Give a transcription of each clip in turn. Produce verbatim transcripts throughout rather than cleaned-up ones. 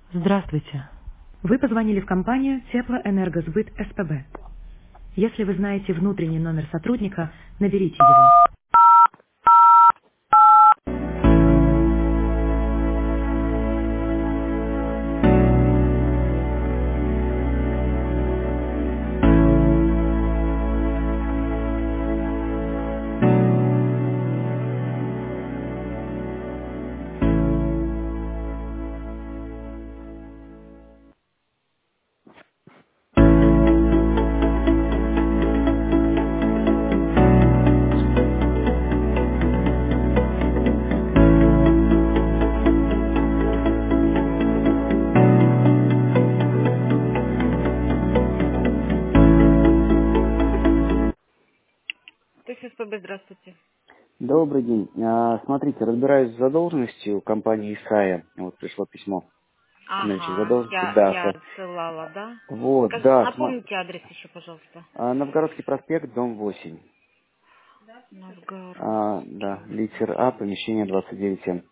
Здравствуйте. Вы позвонили в компанию Теплоэнергосбыт СПБ. Если вы знаете внутренний номер сотрудника, наберите его. То есть СПБ, здравствуйте. Добрый день. А, Смотрите, разбираюсь с задолженностью компании Исая. Вот пришло письмо. Значит, Ага, задолженности, я, да. я со- рассылала, да? Вот, Скажите, да. смо- напомните адрес еще, пожалуйста. а, Новгородский проспект, дом восемь. А, да, Новгородский. литер А, помещение двадцать девять М.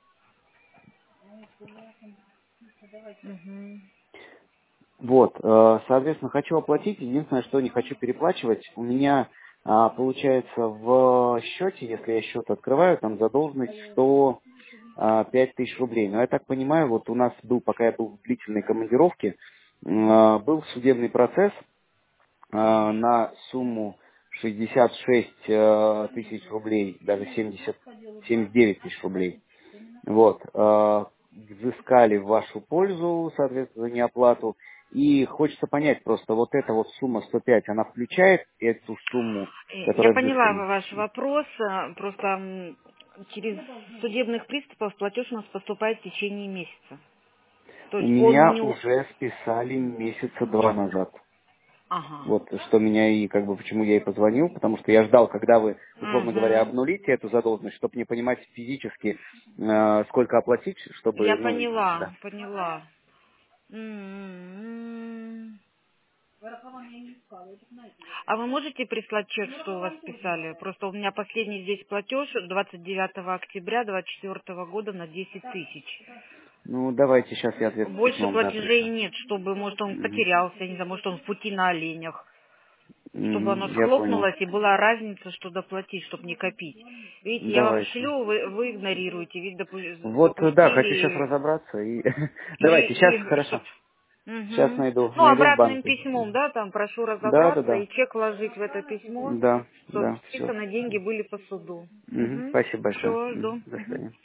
Угу. Вот, э, соответственно, хочу оплатить. Единственное, что не хочу переплачивать. У меня, а, получается, в счете, если я счет открываю, там задолженность сто пять тысяч рублей. Но я так понимаю, вот у нас был, пока я был в длительной командировке, м, был судебный процесс а, на сумму шестьдесят шесть э, тысяч рублей, даже семьдесят, семьдесят девять тысяч рублей. Вот, э, взыскали в вашу пользу, соответственно, за неоплату. И хочется понять просто, вот эта вот сумма сто пять, она включает эту сумму, Э, Я которая поняла взыскана? ваш вопрос. э, Просто м, через судебных приступов платеж у нас поступает в течение месяца. То У есть он меня не... у- уже списали месяца два назад. Ага. Вот что меня и как бы почему я и позвонил, потому что я ждал, когда вы, условно говоря, Угу. обнулите эту задолженность, чтобы не понимать физически, э, сколько оплатить, Я чтобы, ну, поняла, да. поняла. М-м-м. А вы можете прислать чек, что у вас списали? Просто у меня последний здесь платеж двадцать девятого октября двадцать четвёртого года на десять тысяч. Ну, давайте сейчас я ответ с Больше письмом, да, платежей пришлю. нет, чтобы, может, он Мгм. потерялся, я не знаю, может, он в пути на оленях. Чтобы оно Мгм, я понял. схлопнулось и была разница, что доплатить, чтобы не копить. Видите, я вам Давайте. шлю, вы, вы игнорируете, ведь допу- Вот, э, да, хочу сейчас допустили разобраться и... и, Давайте, сейчас, и чтоб... хорошо. Сейчас Мгм. найду, Ну, найду в обратным банке. письмом, да, там прошу Да, да, разобраться да. и чек вложить в это письмо, Да, чтобы да, все. списаны деньги были по суду. Спасибо большое. Все, Мгм, жду. до Мгм. свидания.